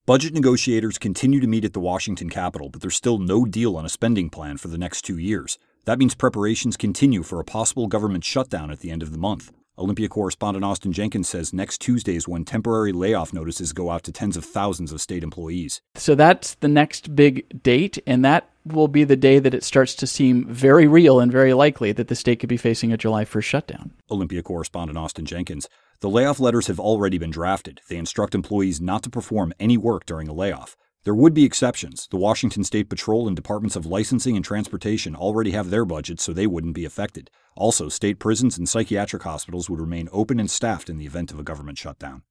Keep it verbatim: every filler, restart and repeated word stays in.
Budget negotiators continue to meet at the Washington Capitol, but there's still no deal on a spending plan for the next two years. That means preparations continue for a possible government shutdown at the end of the month. Olympia correspondent Austin Jenkins says next Tuesday is when temporary layoff notices go out to tens of thousands of state employees. So that's the next big date, and that will be the day that it starts to seem very real and very likely that the state could be facing a July first shutdown. Olympia correspondent Austin Jenkins. The layoff letters have already been drafted. They instruct employees not to perform any work during a layoff. There would be exceptions. The Washington State Patrol and Departments of Licensing and Transportation already have their budgets, so they wouldn't be affected. Also, state prisons and psychiatric hospitals would remain open and staffed in the event of a government shutdown.